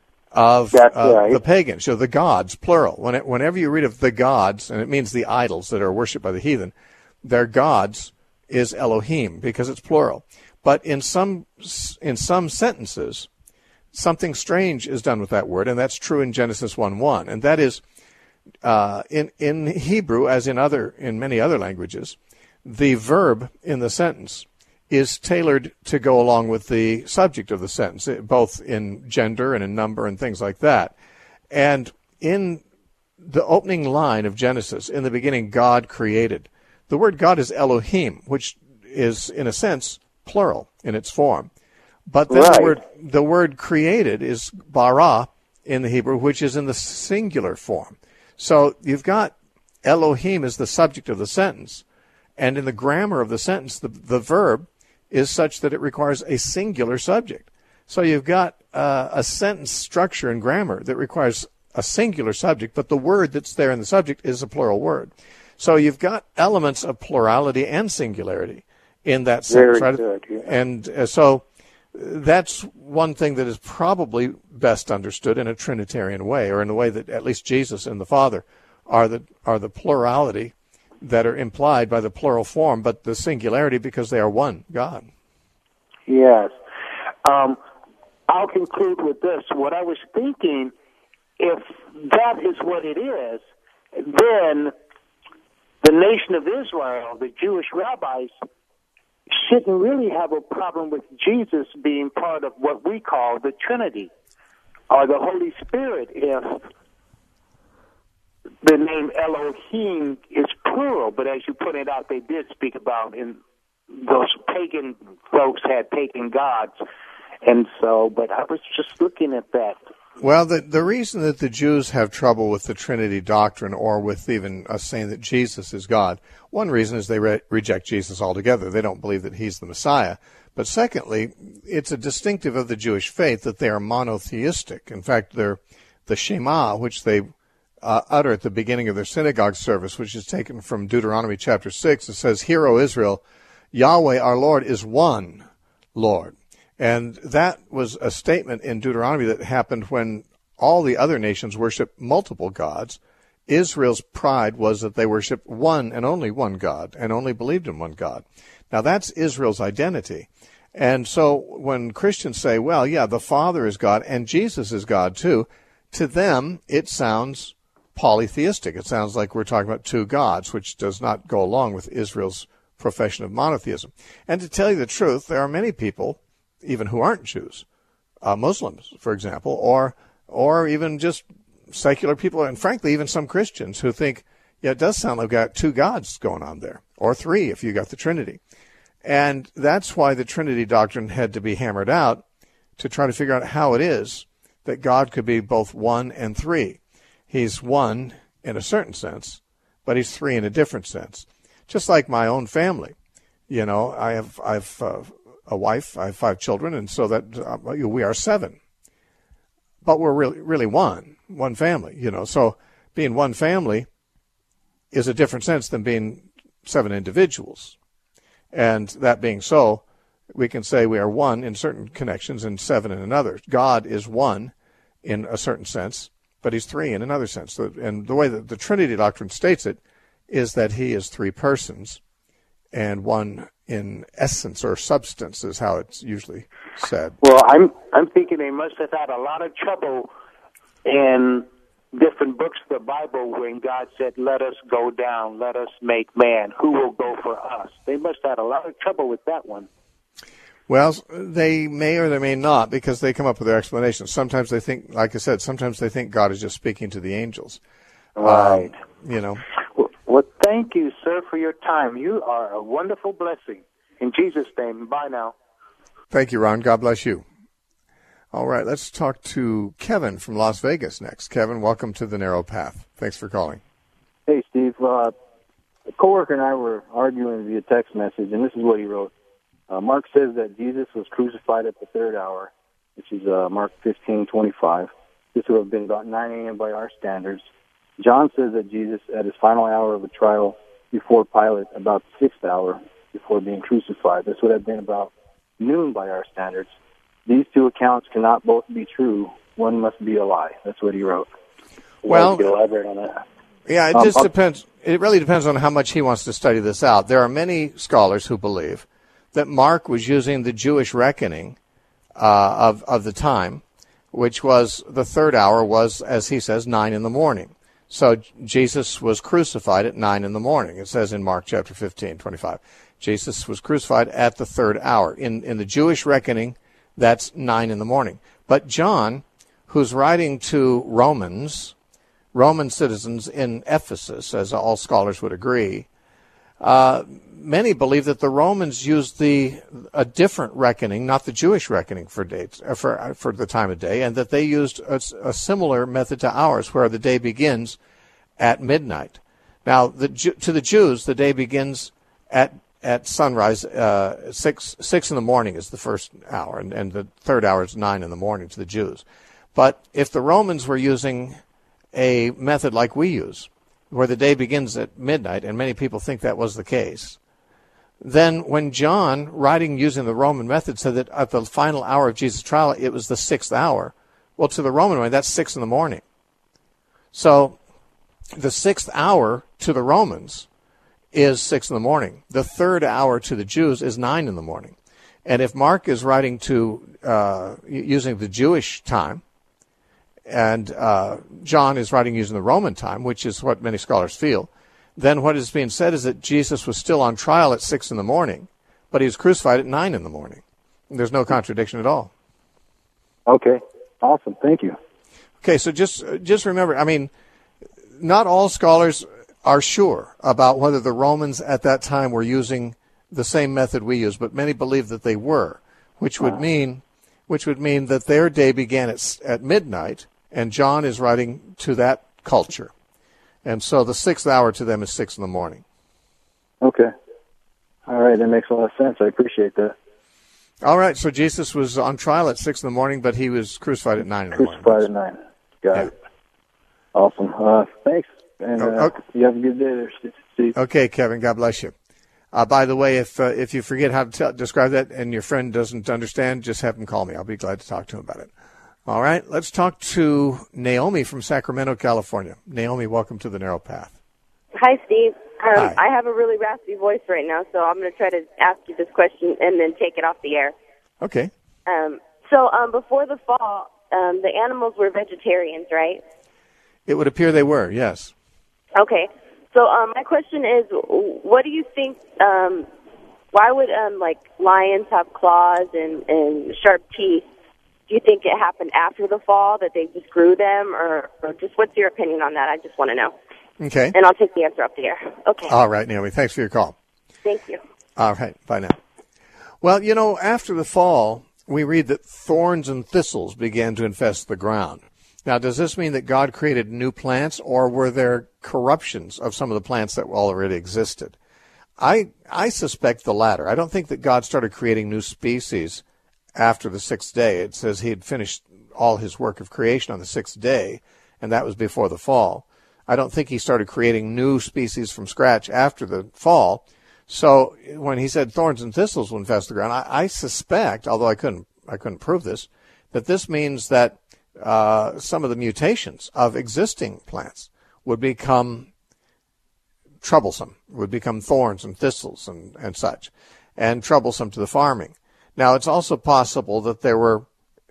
of uh, right. the pagans, so the gods, plural. When it, whenever you read of the gods, and it means the idols that are worshipped by the heathen, their gods is Elohim because it's plural. But in some in some sentences, something strange is done with that word, and that's true in Genesis one one, and that is uh, in in Hebrew, as in other in many other languages, the verb in the sentence is tailored to go along with the subject of the sentence, both in gender and in number and things like that. And in the opening line of Genesis, in the beginning, God created. The word God is Elohim, which is, in a sense, plural in its form. But then right. the word the word created is bara in the Hebrew, which is in the singular form. So you've got Elohim as the subject of the sentence, and in the grammar of the sentence, the, the verb is such that it requires a singular subject. So you've got uh, a sentence structure and grammar that requires a singular subject, but the word that's there in the subject is a plural word. So you've got elements of plurality and singularity in that sentence. Very right? good, yeah. And uh, so that's one thing that is probably best understood in a Trinitarian way, or in the way that at least Jesus and the Father are the are the plurality that are implied by the plural form, but the singularity because they are one God. Yes. Um, I'll conclude with this. What I was thinking, if that is what it is, then the nation of Israel, the Jewish rabbis, shouldn't really have a problem with Jesus being part of what we call the Trinity, or the Holy Spirit, if the name Elohim is plural. But as you pointed out, they did speak about in those pagan folks had pagan gods. And so, but I was just looking at that. Well, the the reason that the Jews have trouble with the Trinity doctrine, or with even us saying that Jesus is God, one reason is they re- reject Jesus altogether. They don't believe that he's the Messiah. But secondly, it's a distinctive of the Jewish faith that they are monotheistic. In fact, they're the Shema, which they uh, utter at the beginning of their synagogue service, which is taken from Deuteronomy chapter six. It says, "Hear, O Israel, Yahweh our Lord is one Lord." And that was a statement in Deuteronomy that happened when all the other nations worshiped multiple gods. Israel's pride was that they worshiped one and only one God and only believed in one God. Now, that's Israel's identity. And so when Christians say, well, yeah, the Father is God and Jesus is God too, to them it sounds polytheistic. It sounds like we're talking about two gods, which does not go along with Israel's profession of monotheism. And to tell you the truth, there are many people, even who aren't Jews, uh, Muslims, for example, or or even just secular people, and frankly, even some Christians who think, yeah, it does sound like we've got two gods going on there, or three if you got the Trinity. And that's why the Trinity doctrine had to be hammered out to try to figure out how it is that God could be both one and three. He's one in a certain sense, but he's three in a different sense. Just like my own family. You know, I have I've uh, a wife, I have five children, and so that uh, we are seven. But we're really really one, one family, you know. So being one family is a different sense than being seven individuals. And that being so, we can say we are one in certain connections and seven in another. God is one in a certain sense, but he's three in another sense. And the way that the Trinity doctrine states it is that he is three persons and one in essence or substance is how it's usually said. Well, I'm I'm thinking they must have had a lot of trouble in different books of the Bible when God said, let us go down, let us make man. Who will go for us? They must have had a lot of trouble with that one. Well, they may or they may not, because they come up with their explanations. Sometimes they think, like I said, sometimes they think God is just speaking to the angels. Right. Um, you know. Well, well, thank you, sir, for your time. You are a wonderful blessing. In Jesus' name, bye now. Thank you, Ron. God bless you. All right, let's talk to Kevin from Las Vegas next. Kevin, welcome to The Narrow Path. Thanks for calling. Hey, Steve. Uh, a coworker and I were arguing via text message, and this is what he wrote. Uh, Mark says that Jesus was crucified at the third hour, which is uh, Mark fifteen twenty-five. This would have been about nine a.m. by our standards. John says that Jesus, at his final hour of a trial before Pilate, about the sixth hour before being crucified. This would have been about noon by our standards. These two accounts cannot both be true. One must be a lie. That's what he wrote. Well, you elaborate on that. Yeah, it um, just I'll, depends. It really depends on how much he wants to study this out. There are many scholars who believe that Mark was using the Jewish reckoning uh, of of the time, which was the third hour was, as he says, nine in the morning. So Jesus was crucified at nine in the morning. It says in Mark chapter fifteen twenty-five, Jesus was crucified at the third hour. In in the Jewish reckoning, that's nine in the morning. But John, who's writing to Romans, Roman citizens in Ephesus, as all scholars would agree, uh, many believe that the Romans used the a different reckoning, not the Jewish reckoning for dates for for the time of day, and that they used a, a similar method to ours, where the day begins at midnight. Now, the, to the Jews, the day begins at at sunrise. Uh, six six in the morning is the first hour, and, and the third hour is nine in the morning to the Jews. But if the Romans were using a method like we use, where the day begins at midnight, and many people think that was the case, then when John, writing using the Roman method, said that at the final hour of Jesus' trial, it was the sixth hour, well, to the Roman mind, that's six in the morning. So the sixth hour to the Romans is six in the morning. The third hour to the Jews is nine in the morning. And if Mark is writing to uh, using the Jewish time, and uh, John is writing using the Roman time, which is what many scholars feel, then what is being said is that Jesus was still on trial at six in the morning, but he was crucified at nine in the morning. There's no contradiction at all. Okay, awesome. Thank you. Okay, so just just remember, I mean, not all scholars are sure about whether the Romans at that time were using the same method we use, but many believe that they were, which would mean, which would mean that their day began at at midnight. And John is writing to that culture. And so the sixth hour to them is six in the morning. Okay. All right, that makes a lot of sense. I appreciate that. All right, so Jesus was on trial at six in the morning, but he was crucified at nine in the morning. Crucified at nine. Got yeah. it. Awesome. Uh, thanks. And uh, oh, okay. You have a good day there, Steve. Okay, Kevin. God bless you. Uh, by the way, if uh, if you forget how to t- describe that and your friend doesn't understand, just have him call me. I'll be glad to talk to him about it. All right. Let's talk to Naomi from Sacramento, California. Naomi, welcome to the Narrow Path. Hi, Steve. Um, Hi. I have a really raspy voice right now, so I'm going to try to ask you this question and then take it off the air. Okay. Um, so um, before the fall, um, the animals were vegetarians, right? It would appear they were, yes. Okay. So um, my question is, what do you think, um, why would um, like lions have claws and, and sharp teeth? Do you think it happened after the fall, that they just grew them, or, or just what's your opinion on that? I just want to know. Okay. And I'll take the answer up the air. Okay. All right, Naomi. Thanks for your call. Thank you. All right. Bye now. Well, you know, after the fall, we read that thorns and thistles began to infest the ground. Now, does this mean that God created new plants, or were there corruptions of some of the plants that already existed? I I suspect the latter. I don't think that God started creating new species after the sixth day. It says he had finished all his work of creation on the sixth day, and that was before the fall. I don't think he started creating new species from scratch after the fall. So when he said thorns and thistles will infest the ground, I, I suspect, although I couldn't I couldn't prove this, that this means that uh, some of the mutations of existing plants would become troublesome, would become thorns and thistles and, and such, and troublesome to the farming. Now, it's also possible that there were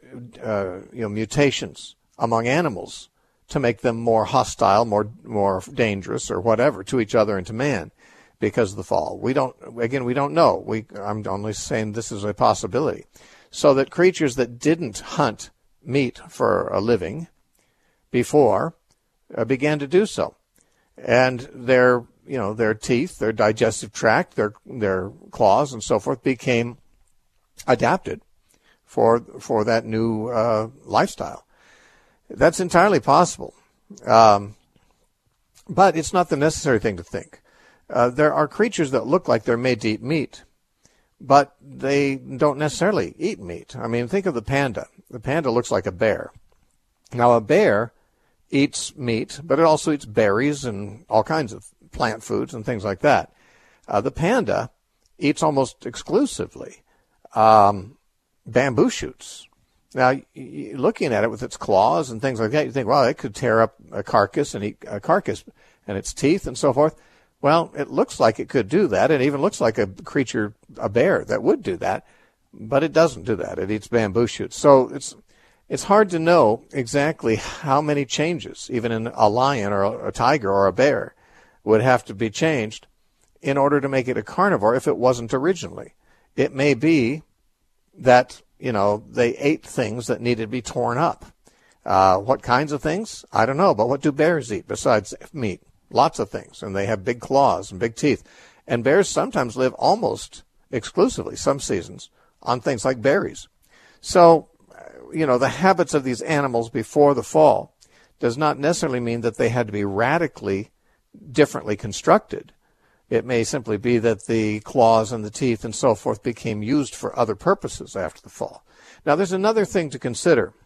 uh, you know, mutations among animals to make them more hostile, more more dangerous, or whatever to each other and to man because of the fall. We don't, again, we don't know. We, I'm only saying this is a possibility. So that creatures that didn't hunt meat for a living before uh, began to do so, and their you know their teeth, their digestive tract, their their claws, and so forth became adapted for for that new uh, lifestyle. That's entirely possible, um, but it's not the necessary thing to think. Uh, there are creatures that look like they're made to eat meat, but they don't necessarily eat meat. I mean, think of the panda. The panda looks like a bear. Now, a bear eats meat, but it also eats berries and all kinds of plant foods and things like that. Uh, the panda eats almost exclusively um, bamboo shoots. Now, looking at it with its claws and things like that, you think, well, it could tear up a carcass and eat a carcass and its teeth and so forth. Well, it looks like it could do that. It even looks like a creature, a bear, that would do that, but it doesn't do that. It eats bamboo shoots. So it's it's hard to know exactly how many changes, even in a lion or a, a tiger or a bear, would have to be changed in order to make it a carnivore if it wasn't originally. It may be that, you know, they ate things that needed to be torn up. Uh, what kinds of things? I don't know, but what do bears eat besides meat? Lots of things, and they have big claws and big teeth. And bears sometimes live almost exclusively, some seasons, on things like berries. So, you know, the habits of these animals before the fall does not necessarily mean that they had to be radically differently constructed. It may simply be that the claws and the teeth and so forth became used for other purposes after the fall. Now, there's another thing to consider,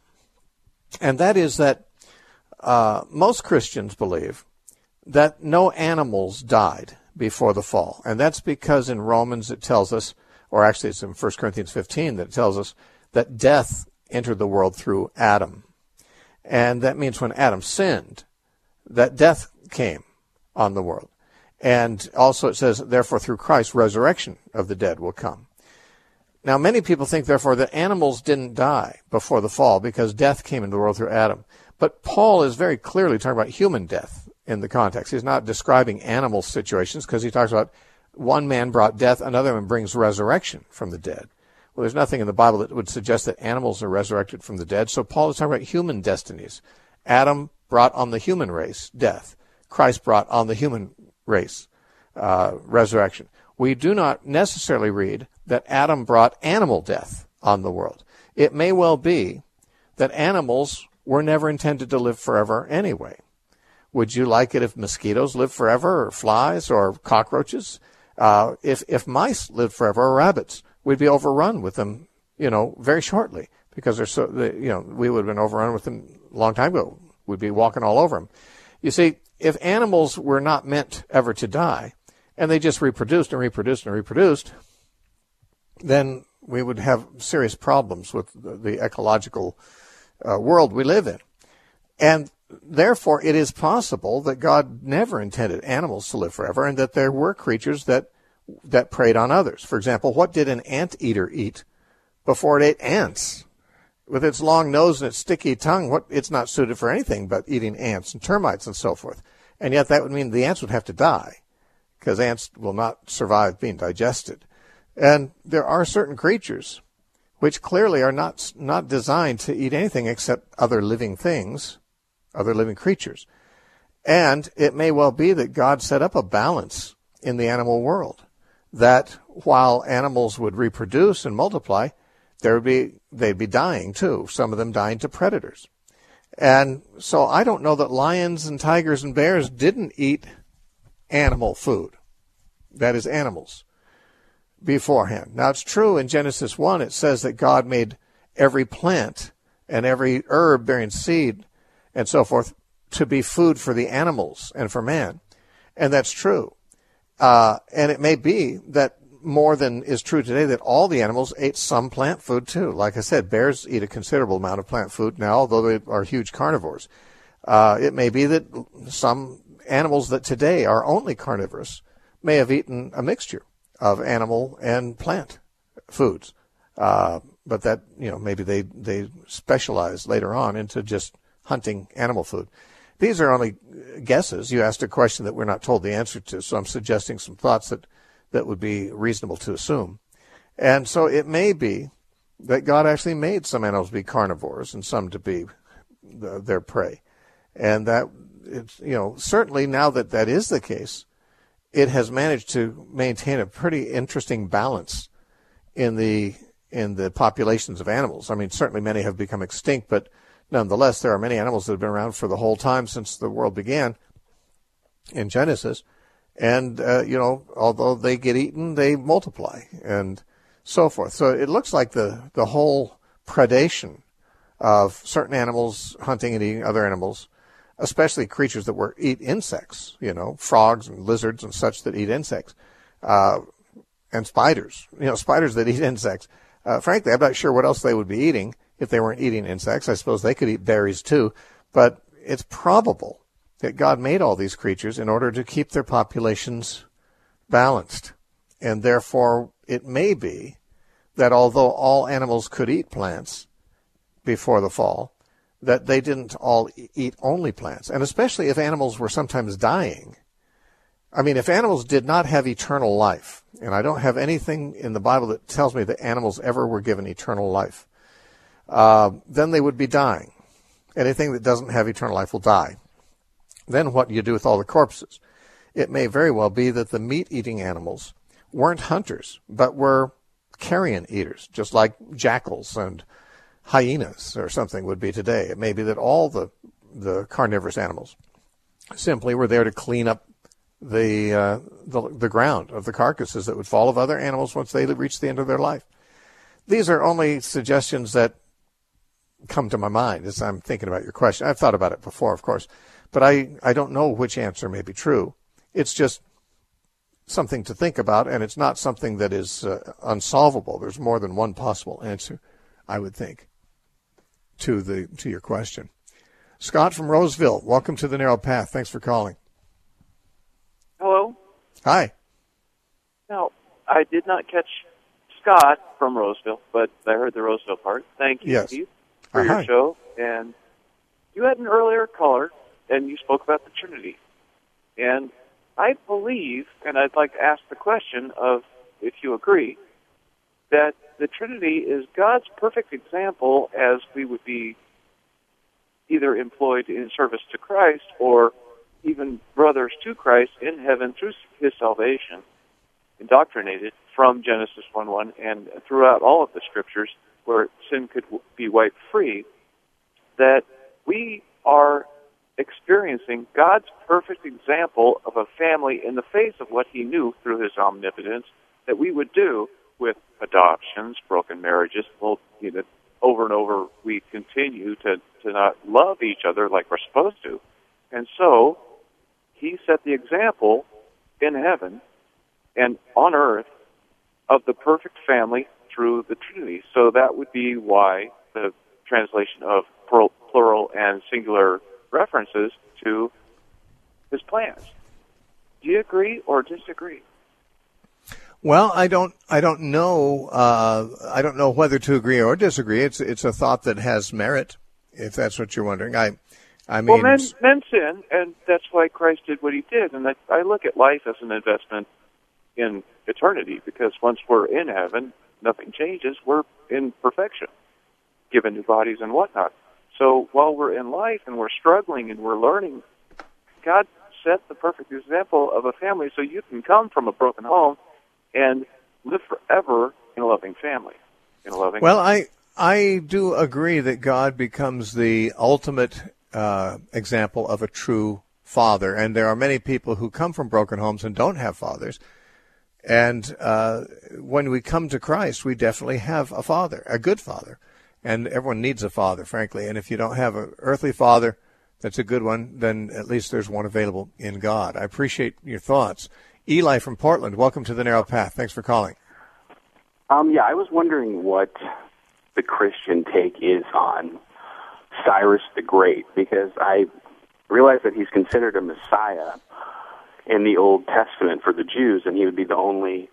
and that is that uh, most Christians believe that no animals died before the fall. And that's because in Romans it tells us, or actually it's in First Corinthians fifteen that it tells us that death entered the world through Adam. And that means when Adam sinned, that death came on the world. And also it says, therefore through Christ, resurrection of the dead will come. Now many people think, therefore, that animals didn't die before the fall because death came into the world through Adam. But Paul is very clearly talking about human death in the context. He's not describing animal situations because he talks about one man brought death, another man brings resurrection from the dead. Well, there's nothing in the Bible that would suggest that animals are resurrected from the dead. So Paul is talking about human destinies. Adam brought on the human race death. Christ brought on the human race uh, resurrection. We do not necessarily read that Adam brought animal death on the world. It may well be that animals were never intended to live forever anyway. Would you like it if mosquitoes lived forever, or flies, or cockroaches? Uh, if if mice lived forever, or rabbits, we'd be overrun with them, you know, very shortly because they're so, they, you know, we would have been overrun with them a long time ago we'd be walking all over them. You see, if animals were not meant ever to die, and they just reproduced and reproduced and reproduced, then we would have serious problems with the, the ecological uh, world we live in. And therefore, it is possible that God never intended animals to live forever, and that there were creatures that that preyed on others. For example, what did an anteater eat before it ate ants? With its long nose and its sticky tongue, what it's not suited for anything but eating ants and termites and so forth. And yet that would mean the ants would have to die, because ants will not survive being digested. And there are certain creatures which clearly are not not designed to eat anything except other living things, other living creatures. And it may well be that God set up a balance in the animal world, that while animals would reproduce and multiply, there would be they'd be dying too, some of them dying to predators. And so I don't know that lions and tigers and bears didn't eat animal food, that is, animals, beforehand. Now, it's true in Genesis one, it says that God made every plant and every herb bearing seed and so forth to be food for the animals and for man. And that's true. Uh, and it may be that more than is true today, that all the animals ate some plant food too. Like I said, bears eat a considerable amount of plant food now, although they are huge carnivores. Uh, it may be that some animals that today are only carnivorous may have eaten a mixture of animal and plant foods. Uh, but that, you know, maybe they, they specialize later on into just hunting animal food. These are only guesses. You asked a question that we're not told the answer to, so I'm suggesting some thoughts that, that would be reasonable to assume. And so it may be that God actually made some animals be carnivores and some to be the, their prey. And that, it's, you know, certainly now that that is the case, it has managed to maintain a pretty interesting balance in the in the populations of animals. I mean, certainly many have become extinct, but nonetheless, there are many animals that have been around for the whole time since the world began in Genesis. And, uh, you know, although they get eaten, they multiply and so forth. So it looks like the, the whole predation of certain animals hunting and eating other animals, especially creatures that were eat insects, you know, frogs and lizards and such that eat insects, uh, and spiders, you know, spiders that eat insects. Uh, frankly, I'm not sure what else they would be eating if they weren't eating insects. I suppose they could eat berries too, but it's probable that God made all these creatures in order to keep their populations balanced. And therefore, it may be that although all animals could eat plants before the fall, that they didn't all eat only plants. And especially if animals were sometimes dying. I mean, if animals did not have eternal life, and I don't have anything in the Bible that tells me that animals ever were given eternal life, uh, then they would be dying. Anything that doesn't have eternal life will die. Then what do you do with all the corpses? It may very well be that the meat-eating animals weren't hunters, but were carrion eaters, just like jackals and hyenas or something would be today. It may be that all the, the carnivorous animals simply were there to clean up the, uh, the the ground of the carcasses that would fall of other animals once they reached the end of their life. These are only suggestions that come to my mind as I'm thinking about your question. I've thought about it before, of course, but I, I don't know which answer may be true. It's just something to think about, and it's not something that is uh, unsolvable. There's more than one possible answer, I would think, to the to your question. Scott from Roseville, welcome to the Narrow Path. Thanks for calling. Hello. Hi. Now, I did not catch Scott from Roseville, but I heard the Roseville part. Thank you, yes. Steve, for uh, your hi. show. And you had an earlier caller, and you spoke about the Trinity. And I believe, and I'd like to ask the question of if you agree, that the Trinity is God's perfect example as we would be either employed in service to Christ or even brothers to Christ in heaven through his salvation, indoctrinated from Genesis one one and throughout all of the scriptures where sin could be wiped free, that we are experiencing God's perfect example of a family in the face of what he knew through his omnipotence that we would do with adoptions, broken marriages, well, you know, over and over we continue to, to not love each other like we're supposed to. And so he set the example in heaven and on earth of the perfect family through the Trinity. So that would be why the translation of plural and singular references to his plans. Do you agree or disagree? Well, I don't. I don't know. Uh, I don't know whether to agree or disagree. It's it's a thought that has merit, if that's what you're wondering. I, I mean, well, men men sin, and that's why Christ did what he did. And I, I look at life as an investment in eternity, because once we're in heaven, nothing changes. We're in perfection, given new bodies and whatnot. So while we're in life and we're struggling and we're learning, God set the perfect example of a family, so you can come from a broken home and live forever in a loving family, in a loving. Well, I I do agree that God becomes the ultimate uh, example of a true father, and there are many people who come from broken homes and don't have fathers. And uh, when we come to Christ, we definitely have a father, a good father, and everyone needs a father, frankly. And if you don't have an earthly father that's a good one, then at least there's one available in God. I appreciate your thoughts. Eli from Portland, welcome to the Narrow Path. Thanks for calling. Um, yeah, I was wondering what the Christian take is on Cyrus the Great, because I realize that he's considered a Messiah in the Old Testament for the Jews, and he would be the only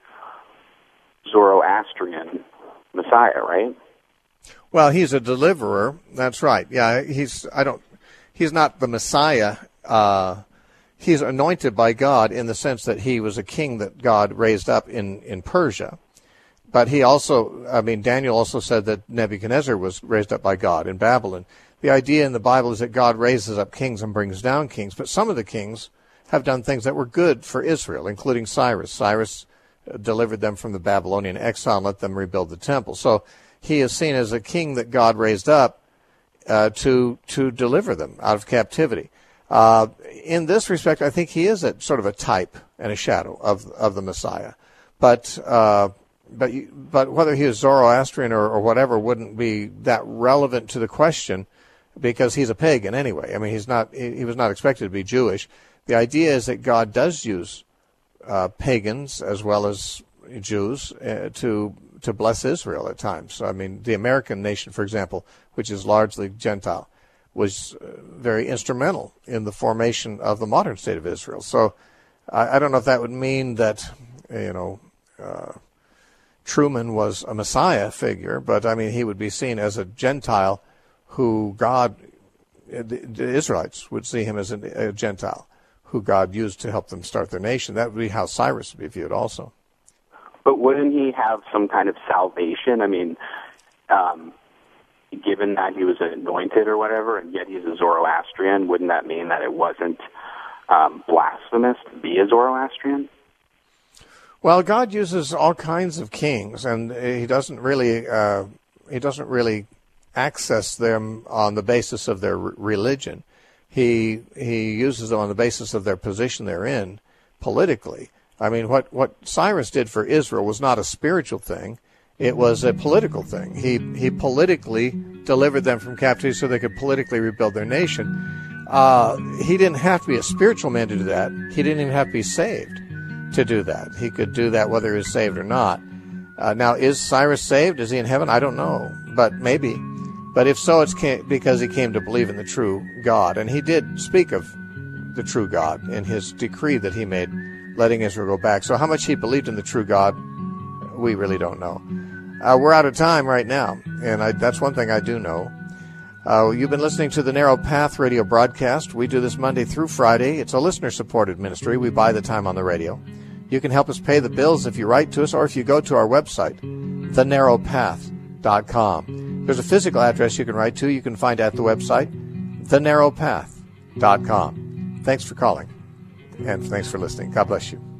Zoroastrian Messiah, right? Well, he's a deliverer. That's right. Yeah, he's. I don't. He's not the Messiah. Uh, he's anointed by God in the sense that he was a king that God raised up in, in Persia. But he also, I mean, Daniel also said that Nebuchadnezzar was raised up by God in Babylon. The idea in the Bible is that God raises up kings and brings down kings. But some of the kings have done things that were good for Israel, including Cyrus. Cyrus delivered them from the Babylonian exile and let them rebuild the temple. So he is seen as a king that God raised up uh, to to deliver them out of captivity. Uh, in this respect, I think he is a sort of a type and a shadow of of the Messiah. But uh, but but whether he is Zoroastrian or, or whatever wouldn't be that relevant to the question, because he's a pagan anyway. I mean, he's not he, he was not expected to be Jewish. The idea is that God does use uh, pagans as well as Jews uh, to to bless Israel at times. So, I mean, the American nation, for example, which is largely Gentile, was uh, very instrumental in the formation of the modern state of Israel. So I, I don't know if that would mean that, you know, uh, Truman was a Messiah figure, but, I mean, he would be seen as a Gentile who God, the, the Israelites would see him as a, a Gentile who God used to help them start their nation. That would be how Cyrus would be viewed also. But wouldn't he have some kind of salvation? I mean, um, given that he was anointed or whatever, and yet he's a Zoroastrian, wouldn't that mean that it wasn't um, blasphemous to be a Zoroastrian? Well, God uses all kinds of kings, and he doesn't really uh, he doesn't really access them on the basis of their religion. He he uses them on the basis of their position they're in politically. I mean, what, what Cyrus did for Israel was not a spiritual thing. It was a political thing. He he politically delivered them from captivity so they could politically rebuild their nation. Uh, he didn't have to be a spiritual man to do that. He didn't even have to be saved to do that. He could do that whether he was saved or not. Uh, now, is Cyrus saved? Is he in heaven? I don't know, but maybe. But if so, it's because he came to believe in the true God. And he did speak of the true God in his decree that he made, letting Israel go back. So how much he believed in the true God, we really don't know. Uh, we're out of time right now, and I, that's one thing I do know. Uh, you've been listening to the Narrow Path radio broadcast. We do this Monday through Friday. It's a listener-supported ministry. We buy the time on the radio. You can help us pay the bills if you write to us or if you go to our website, the narrow path dot com. There's a physical address you can write to. You can find at the website, the narrow path dot com. Thanks for calling, and thanks for listening. God bless you.